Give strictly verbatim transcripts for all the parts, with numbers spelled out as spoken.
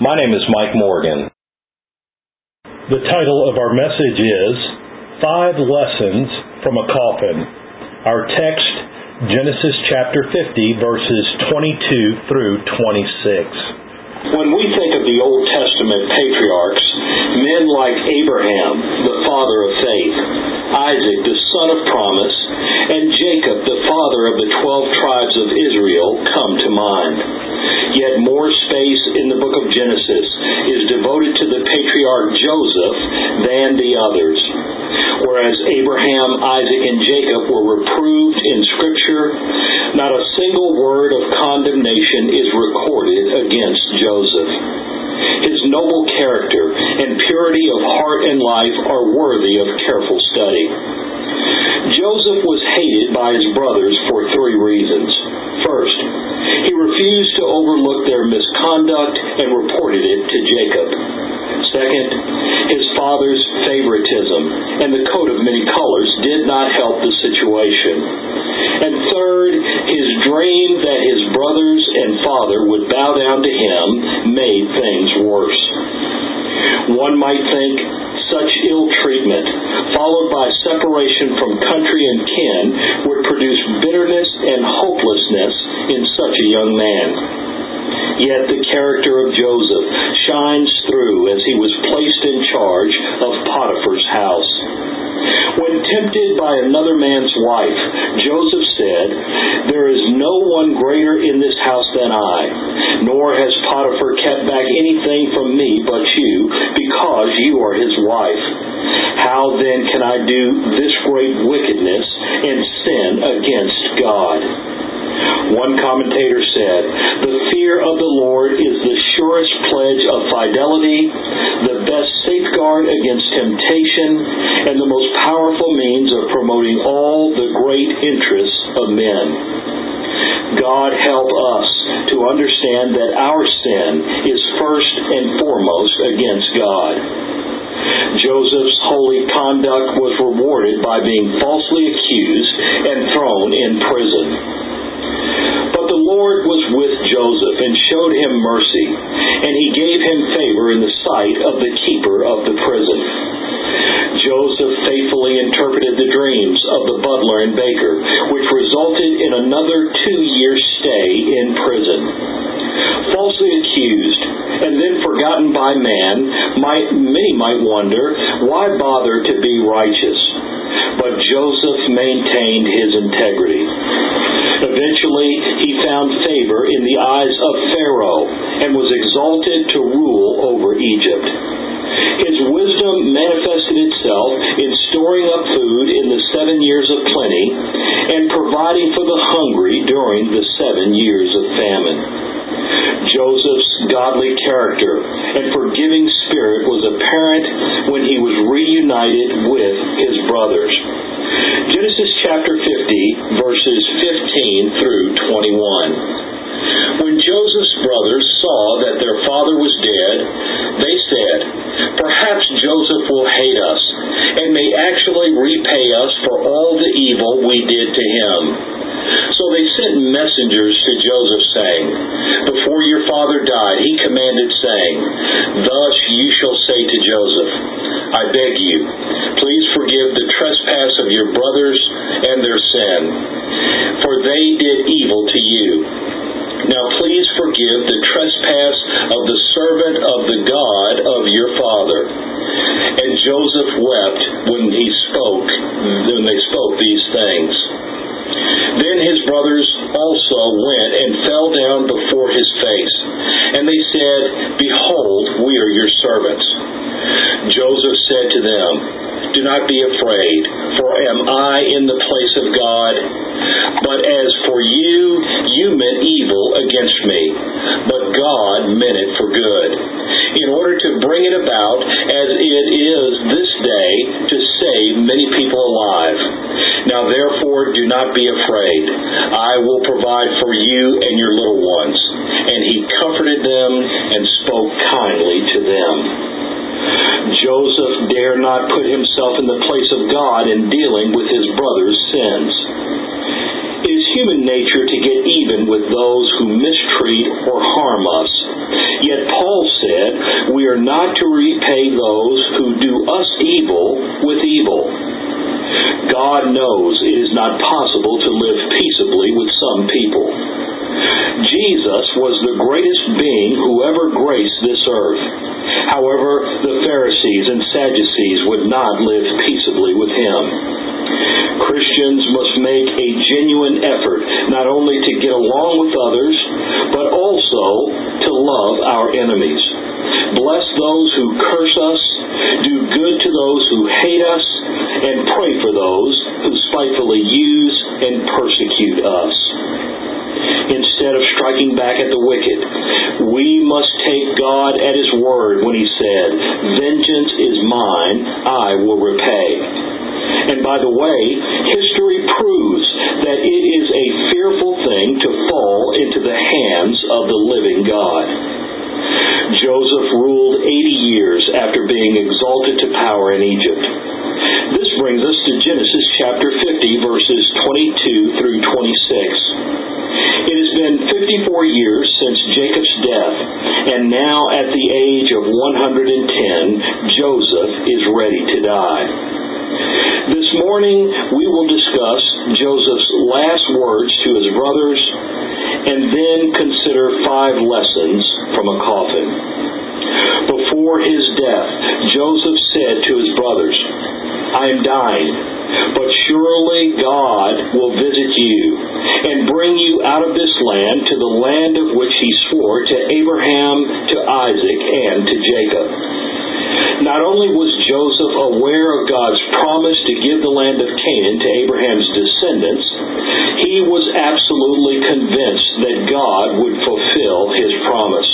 My name is Mike Morgan. The title of our message is Five Lessons from a Coffin. Our text, Genesis chapter fifty, verses twenty-two through twenty-six. When we think of the Old Testament patriarchs, men like Abraham, the father of faith, Isaac, the son of promise, and Jacob, the father of the twelve tribes of Israel, come to mind. Yet more space in the book of Genesis is devoted to the patriarch Joseph than the others. Whereas Abraham, Isaac, and Jacob were reproved in Scripture, not a single word of condemnation is recorded against Joseph. His noble character and purity of heart and life are worthy of careful study. Joseph was hated by his brothers for three reasons. First, he refused to overlook their misconduct and reported it to Jacob. Second, his father's favoritism and the coat of many colors did not help the situation. And third, his dream that his brothers and father would bow down to him made things worse. One might think such ill treatment, followed by separation from country and kin, would produce bitterness and hopelessness in such a young man. Yet the character of Joseph shines through as he was placed in charge of Potiphar's house. When tempted by another man's wife, Joseph said, "There is no one greater in this house than I, nor has Potiphar kept back anything from me but you, because you are his wife. How then can I do this great wickedness and sin against God?" One commentator said, "The fear of the Lord is the surest pledge of fidelity, the best safeguard against temptation, and the most powerful means of promoting all the great interests of men." God help us to understand that our sin is first and foremost against God. Joseph's holy conduct was rewarded by being falsely accused and thrown in prison. But the Lord was with Joseph and showed him mercy, and he gave him favor in the sight of the keeper of the prison. Joseph faithfully interpreted the dreams of the butler and baker, which resulted in another two-year stay in prison. Falsely accused and then forgotten by man, might, many might wonder, why bother to be righteous? But Joseph maintained his integrity. Eventually, he found favor in the eyes of Pharaoh and was exalted to rule over Egypt. His wisdom manifested itself in storing up food in the seven years of plenty and providing for the hungry during the seven years of famine. Joseph's godly character and forgiving spirit was apparent when he was reunited with his brothers. Genesis chapter fifty, verses fifteen through twenty-one. When Joseph's brothers saw that their father was dead, they said, "Perhaps Joseph will hate us and may actually repay us for all the evil we did to him." So they sent messengers to Joseph, saying, "Before your father died, he commanded, saying, 'Thus you shall say to Joseph, I beg you, please forgive the trespass of your brothers and their sin, for they did evil to you. Now please forgive the trespass of the servant of the God of your father.' And Joseph wept when he spoke, when they spoke these things. Then his brothers also went and fell down before his face, and they said, 'Behold, we are your servants.' Joseph said to them, 'Do not be afraid, for am I in the place of God? But as for you, you meant evil against me, but God meant it for good, in order to bring it about as it is this day to save many people alive. Now therefore do not be afraid. I will provide for you and your little ones.' And he comforted them and spoke kindly to them." Joseph dare not put himself in the place of God in dealing with his brother's sins. It is human nature to get even with those who mistreat or harm us. Yet Paul said, we are not to repay those who do us evil with evil. God knows it is not possible to live peaceably with some people. Jesus was the greatest being who ever graced this earth. However, the Pharisees and Sadducees would not live peaceably with him. Christians must make a genuine effort not only to get along with others, but also to love our enemies. Bless those who curse us, do good to those who hate us, and pray for those who spitefully use and persecute us. Instead of striking back at the wicked, we must take God at His word when He said, "Vengeance is mine, I will repay." And by the way, history proves that it is a fearful thing to fall into the hands of the living God. Joseph ruled eighty years after being exalted to power in Egypt. This brings us to Genesis chapter fifty, verses twenty-two through twenty-six. It has been fifty-four years since Jacob's death, and now at the age of one hundred ten, Joseph is ready to die. This morning, we will discuss Joseph's last words to his brothers, and then consider five lessons from a coffin. Before his death, Joseph said to his brothers, "I am dying, but surely God will visit you and bring you out of this land to the land of which He swore to Abraham, to Isaac, and to Jacob." Not only was Joseph aware of God's promise to give the land of Canaan to Abraham's descendants, he was absolutely convinced that God would fulfill His promise.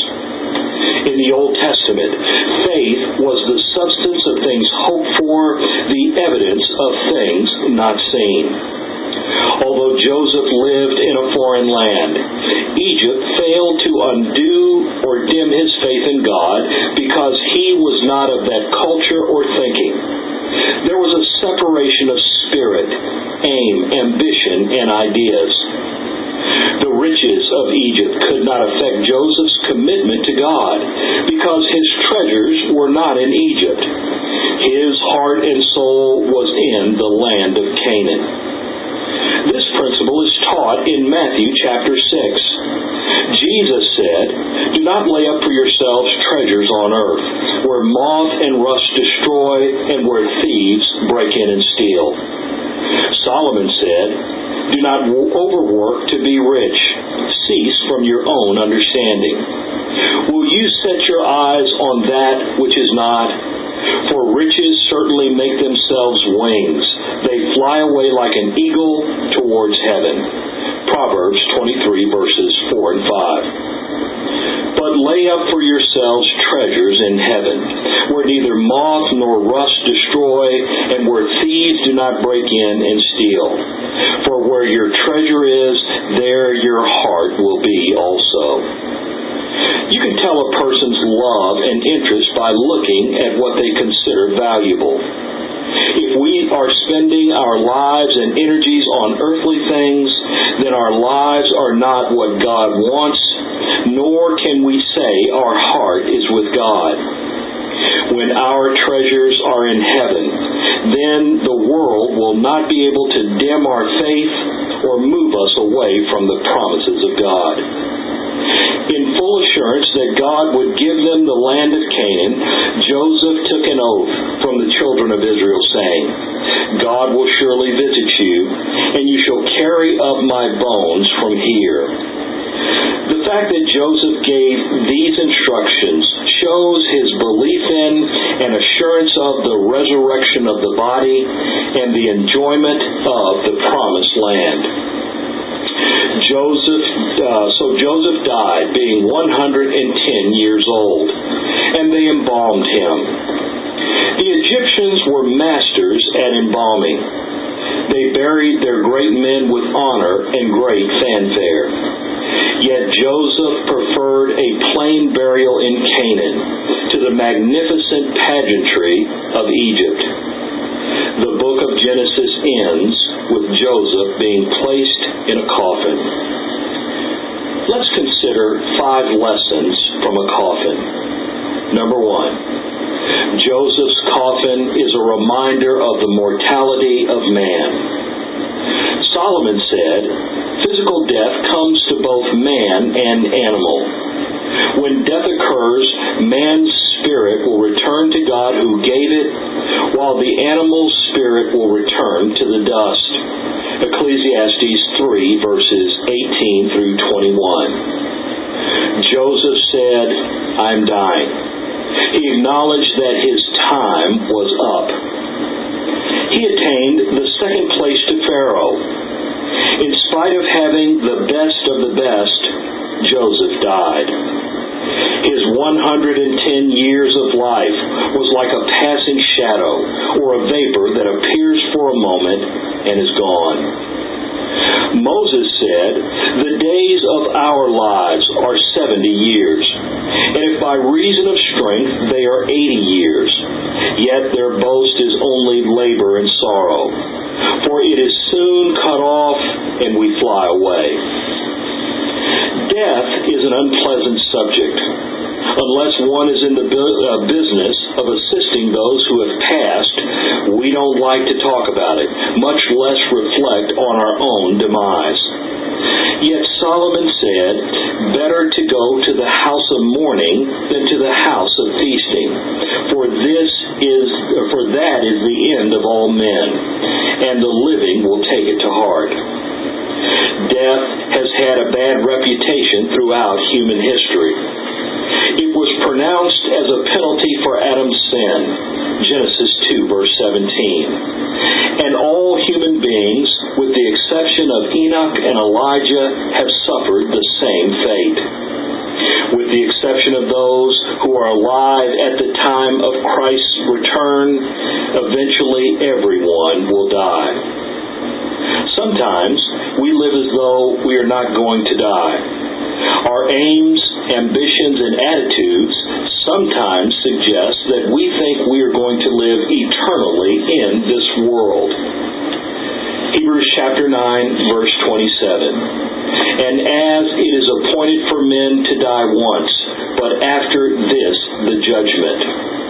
In the Old Testament, faith was the substance of things hoped for, the evidence of things not seen. Although Joseph lived in a foreign land, Egypt failed to undo or dim his faith in God because he was not of that culture or thinking. There was a separation of spirit, aim, ambition, and ideas. The riches of Egypt could not affect Joseph's commitment to God because his treasures were not in Egypt. His heart and soul was in the land of Canaan. This principle is taught in Matthew chapter six. Jesus said, "Do not lay up for yourselves treasures on earth, where moth and rust destroy, and where thieves break in and steal." Solomon said, "Do not overwork to be rich. Cease from your own understanding. Will you set your eyes on that which is not? For riches certainly make themselves wings. They fly away like an eagle towards heaven." Proverbs twenty-three, verses four and five. "But lay up for yourselves treasures in heaven, where neither moth nor rust destroy, and where thieves do not break in and steal. For where your treasure is, there your heart will be also." You can tell a person's love and interest by looking at what they consider valuable. If we are spending our lives and energies on earthly things, then our lives are not what God wants, nor can we say our heart is with God. When our treasures are in heaven, then the world will not be able to dim our faith or move us away from the promises of God. In full assurance that God would give them the land of Canaan, Joseph took an oath from the children of Israel, saying, "God will surely visit you, and you shall carry up my bones from here." The fact that Joseph gave these instructions shows his belief in and assurance of the resurrection of the body and the enjoyment of the promised land. Joseph, uh, so Joseph died, being one hundred ten years old, and they embalmed him. The Egyptians were masters at embalming. They buried their great men with honor and great fanfare. Yet Joseph preferred a plain burial in Canaan to the magnificent pageantry of Egypt. The book of Genesis ends with Joseph being placed in a coffin. Let's consider five lessons from a coffin. Number Number one, Joseph's coffin is a reminder of the mortality of man. Solomon said, physical death comes to both man and animal. When death occurs, man's spirit will return to God who gave it, while the animal's spirit will return to the dust. Ecclesiastes three, verses eighteen through twenty-one. Joseph said, I'm dying. He acknowledged that his time was up. He attained the second place to Pharaoh. In spite of having the best of the best, Joseph died. His one hundred ten years of life was like a passing shadow or a vapor that appears for a moment and is gone. Moses said, the days of our lives are seventy years, and if by reason of strength they are eighty years, yet their boast is only labor and sorrow, for it is soon cut off and we fly away. Death is an unpleasant subject. Unless one is in the bu- uh, business of assisting those who have passed, we don't like to talk about it, much less reflect on our own demise. Yet Solomon said, better to go to the house of mourning than to the house of feasting, for this is, for that is the end of all men, and the living will take it to heart. Death has had a bad reputation throughout human history. It was pronounced as a penalty for Adam's sin, Genesis two, verse seventeen. And all human beings, with the exception of Enoch and Elijah, have suffered the same fate. With the exception of those who are alive at the time of Christ's return, eventually everyone will die. Sometimes we live as though we are not going to die. Our aims, ambitions, and attitudes sometimes suggest that we think we are going to live eternally in this world. Hebrews chapter nine, verse twenty-seven. And as it is appointed for men to die once, but after this the judgment.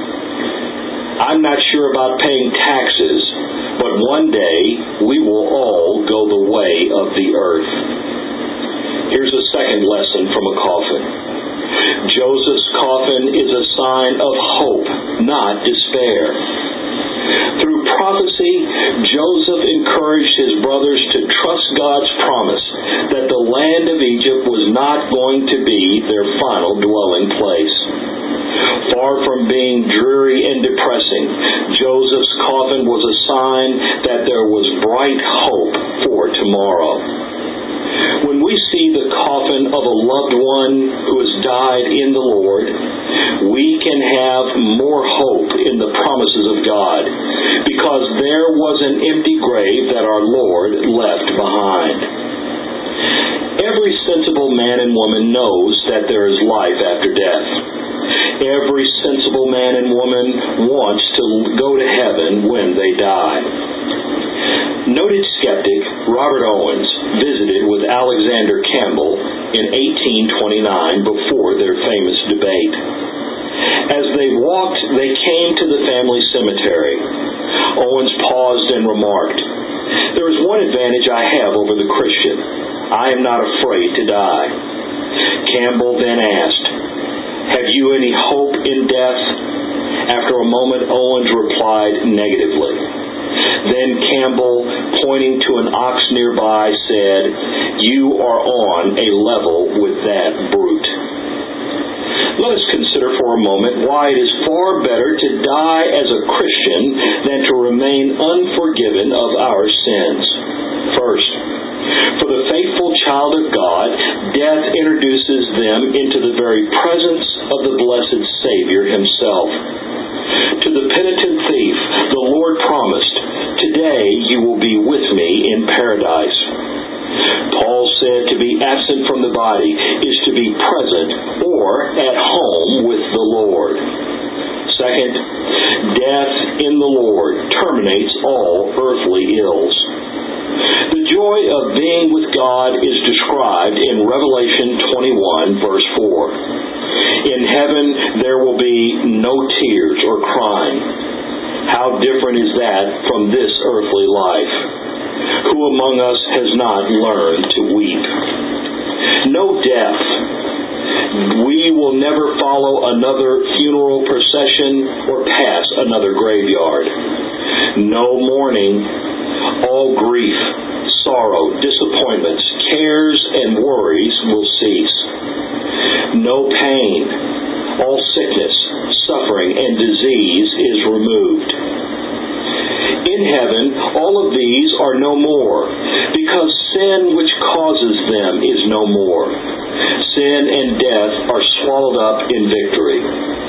I'm not sure about paying taxes, but one day we will all go the way of the earth. Here's a second lesson from a coffin. Joseph's coffin is a sign of hope, not despair. Through prophecy, Joseph encouraged his brothers to trust God's promise that the land of Egypt was not going to be their final dwelling place. Far from being dreary and depressing, Joseph's coffin was a sign that there was bright hope for tomorrow. When we see the coffin of a loved one who has died in the Lord, we can have more hope in the promises of God, because there was an empty grave that our Lord left behind. Every sensible man and woman knows that there is life after death. Every sensible man and woman wants to go to heaven when they die. Noted skeptic Robert Owens visited with Alexander Campbell in eighteen twenty-nine before their famous debate. As they walked, they came to the family cemetery. Owens paused and remarked, "There is one advantage I have over the Christian. I am not afraid to die." Campbell then asked, "Have you any hope in death?" After a moment, Owens replied negatively. Then Campbell, pointing to an ox nearby, said, "You are on a level with that brute." Let us consider for a moment why it is far better to die as a Christian than to remain unforgiven of our sins. First, for the faithful child of God, death introduces them into the very presence of the blessed Savior himself. To the penitent thief, the Lord promised, "Today you will be with me in paradise." Paul said to be absent from the body is to be present or at home with the Lord. Second, death in the Lord terminates all earthly ills. The joy of being with God is described in Revelation twenty-one, verse four. In heaven there will be no tears or crying. How different is that from this earthly life? Who among us has not learned to weep? No death. We will never follow another funeral procession or pass another graveyard. No mourning. All grief, sorrow, disappointments, cares, and worries will cease. No pain. All sickness, suffering, and disease is removed. In heaven, all of these are no more, because sin which causes them is no more. Sin and death are swallowed up in victory.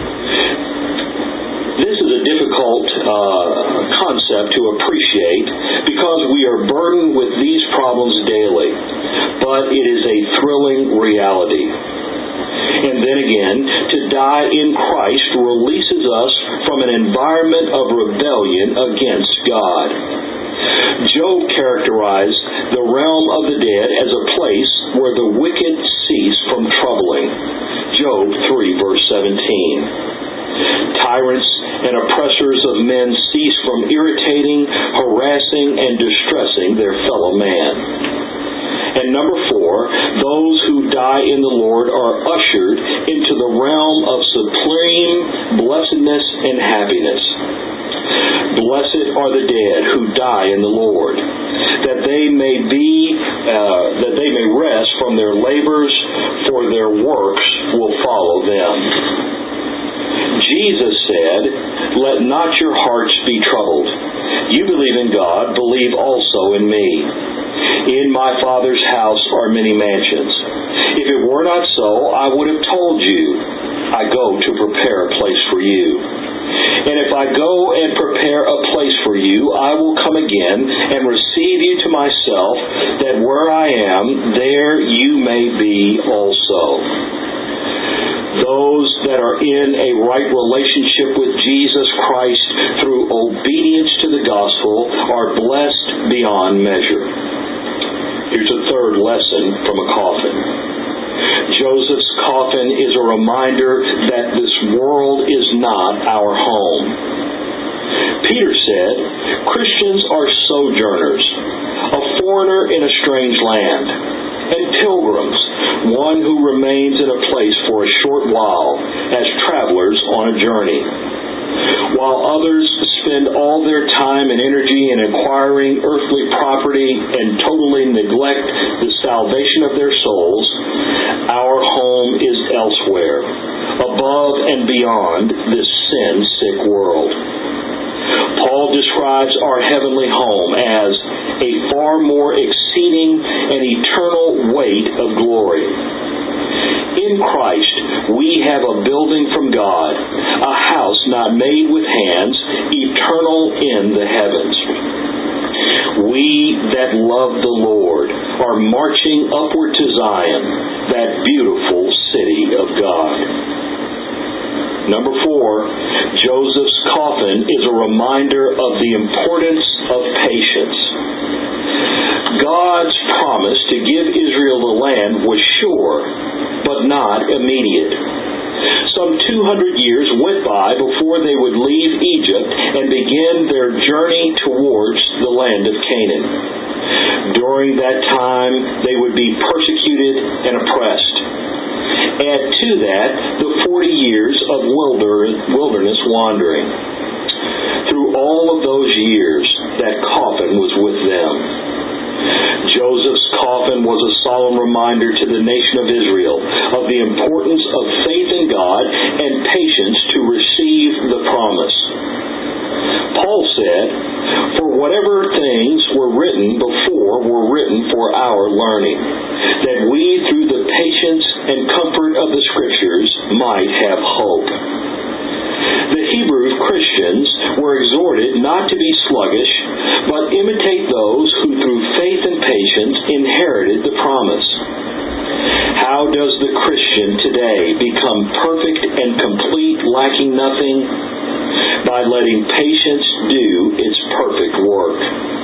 This is a difficult uh, concept to appreciate because we are burdened with these problems daily, but it is a thrilling reality. And then again, to die in Christ releases us from an environment of rebellion against God. Job characterized the realm of the dead as a place where the wicked cease from troubling. Job three, verse seventeen. Tyrants and oppressors of men cease from irritating, harassing, and distressing their fellow man. And number four, those who die in the Lord are ushered into the realm of supreme blessedness and happiness. Blessed are the dead who die in the Lord, that they may be, uh, that they may rest from their labors, for their works will follow them. Jesus said, "Let not your hearts be troubled. You believe in God, believe also in me. In my Father's house are many mansions. If it were not so, I would have told you, I go to prepare a place for you. And if I go and prepare a place for you, I will come again and receive you to myself, that where I am, there you may be also." Those that are in a right relationship with Jesus Christ through obedience to the gospel are blessed beyond measure. Here's a third lesson from a coffin. Joseph's coffin is a reminder that this world is not our home. Peter said, "Christians are sojourners, a foreigner in a strange land, and pilgrims, one who remains in a place for a short while as travelers on a journey. While others spend all their time and energy in acquiring earthly property and totally neglect the salvation of their souls, our home is elsewhere, above and beyond this sin-sick world." Paul describes our heavenly home as a far more exceeding and eternal weight of glory. In Christ, we have a building from God, a house not made with hands, eternal in the heavens. We that love the Lord are marching upward to Zion, that beautiful city of God. Number four, Joseph's coffin is a reminder of the importance of patience. God's promise to give Israel the land was sure, but not immediate. Some two hundred years went by before they would leave Egypt and begin their journey towards the land of Canaan. During that time, they would be persecuted and oppressed. Add to that the forty years of wilderness wandering. Through all of those years, that coffin was with them. Joseph's coffin was a solemn reminder to the nation of Israel of the importance of faith in God and patience to receive the promise. Paul said, "For whatever things were written before were written for our learning, that we through the patience and comfort of the Scriptures might have hope." The Hebrew Christians were exhorted not to be sluggish, but imitate those who through faith and patience inherited the promise. How does the Christian today become perfect and complete, lacking nothing? By letting patience do its perfect work.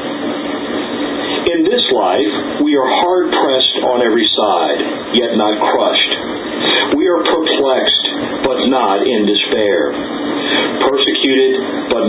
In this life, we are hard-pressed on every side, yet not crushed. We are perplexed, but not in despair.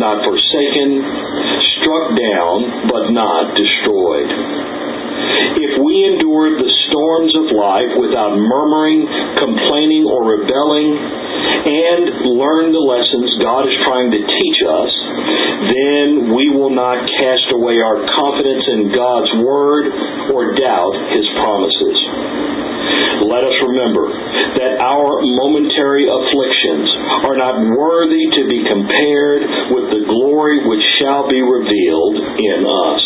not forsaken, struck down, but not destroyed. If we endure the storms of life without murmuring, complaining, or rebelling, and learn the lessons God is trying to teach us, then we will not cast away our confidence in God's Word or doubt His promises. Let us remember that our momentary afflictions are not worthy to be compared with the glory which shall be revealed in us.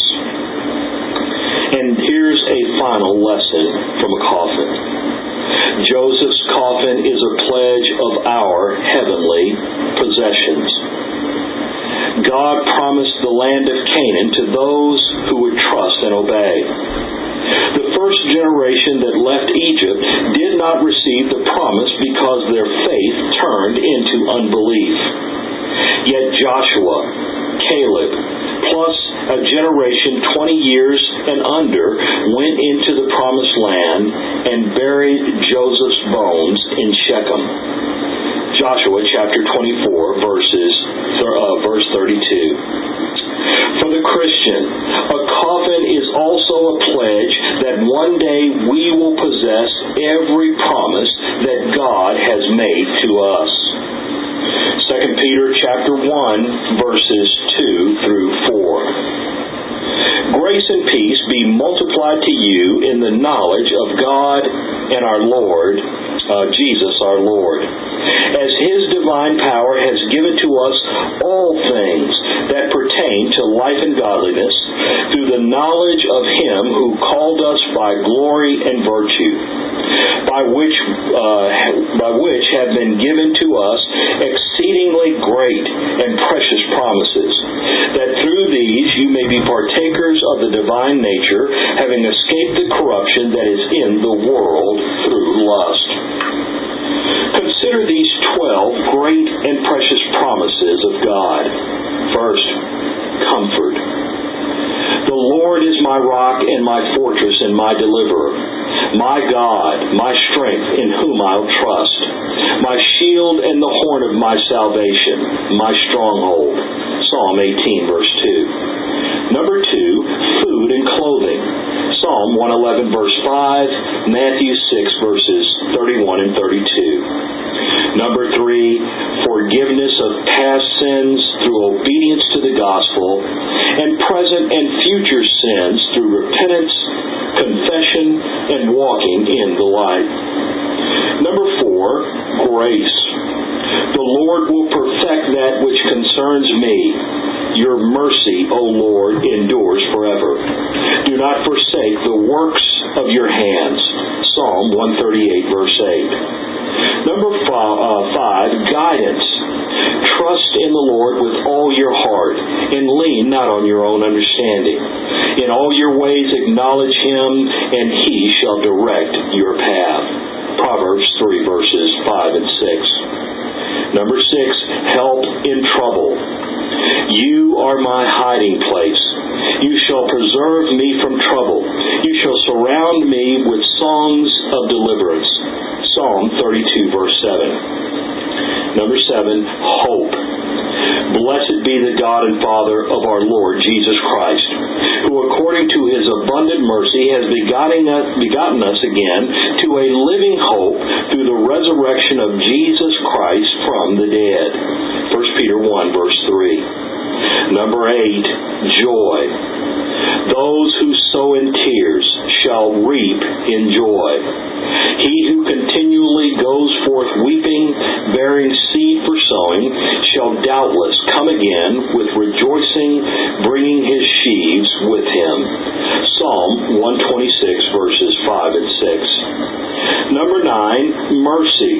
And here's a final lesson from a coffin. Joseph's coffin is a pledge of our heavenly possessions. God promised the land of Canaan to those who would trust and obey. The first generation that left Egypt did not receive the promise because their faith turned into unbelief. Yet Joshua, Caleb, plus a generation twenty years and under went into the promised land and buried Joseph's bones in Shechem. Joshua chapter twenty-four, verses uh, verse thirty-two. For the Christian, a coffin is also a pledge that one day we will possess every promise that God has made to us. Second Peter chapter one, verses two through four. Grace and peace be multiplied to you in the knowledge of God and our Lord, uh, Jesus our Lord, as His divine power has given to us all things that pertain to life and godliness, through the knowledge of Him who called us by glory and virtue, by which uh, by which have been given to us exceedingly great and precious promises, that through these you may be partakers of the divine nature, having escaped the corruption that is in the world through lust. Consider these twelve great and precious promises of God. First, comfort. The Lord is my rock and my fortress and my deliverer, my God, my strength in whom I'll trust, my shield and the horn of my salvation, my stronghold. Psalm eighteen, verse two. Number two, food and clothing. Psalm one eleven, verse five, Matthew six, verses thirty-one and thirty-two. Number three, forgiveness of past sins through obedience to the gospel, and present and future sins through repentance, confession, and walking in the light. Number four, grace. The Lord will perfect that which concerns me. Your mercy, O Lord, endures forever. Do not forsake the works of your hands. Psalm one thirty-eight, verse eight. Number five, guidance. Trust in the Lord with all your heart, and lean not on your own understanding. In all your ways acknowledge Him, and He shall direct your path. Proverbs three, verses five and six. Number six, help in trouble. You are my hiding place. You shall preserve me from trouble. You shall surround me with songs of deliverance. Psalm thirty-two, verse seven. Number seven, hope. Blessed be the God and Father of our Lord Jesus Christ, who according to His abundant mercy has begotten us, begotten us again to a living hope through the resurrection of Jesus Christ from the dead. First Peter one, verse three. Number eight, joy. Those who sow in tears shall reap in joy. He who continually goes forth weeping, bearing seed for sowing, shall doubtless come again with rejoicing, bringing his sheaves with him. Psalm one twenty-six, verses five and six. Number nine, mercy.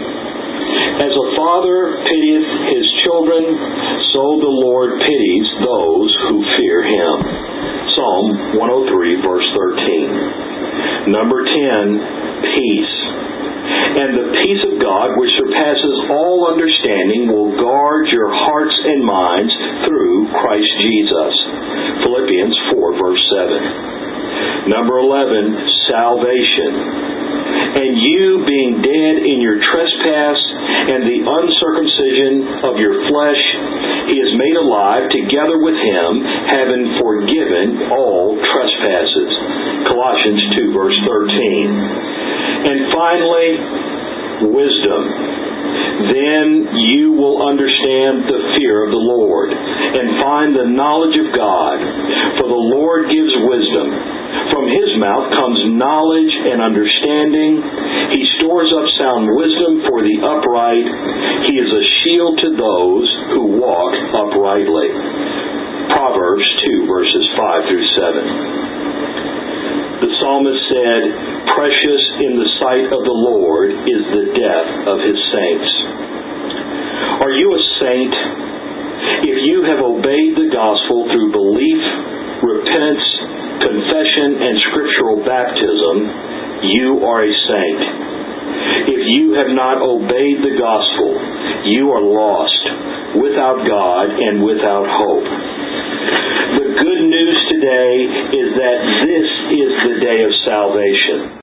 As a father pitieth his children, so the Lord pities those who fear Him. Psalm one oh three, verse thirteen. Number ten, peace. And the peace of God, which surpasses all understanding, will guard your hearts and minds through Christ Jesus. Philippians four, verse seven. Number eleven, salvation. And you, being dead in your trespass and the uncircumcision of your flesh, He is made alive alive together with Him, having forgiven all trespasses. Colossians two, verse thirteen. And finally, wisdom. Then you will understand the fear of the Lord, and find the knowledge of God. For the Lord gives wisdom. From His mouth comes knowledge and understanding. He stores up sound wisdom for the upright. He is a shield to those who walk uprightly. Proverbs two, verses five through seven. The psalmist said, "Precious in the sight of the Lord is the death of His saints." Are you a saint? If you have obeyed the gospel through belief, repentance, confession, and scriptural baptism, you are a saint. If you have not obeyed the gospel, you are lost, without God and without hope. The good news today is that this is the day of salvation.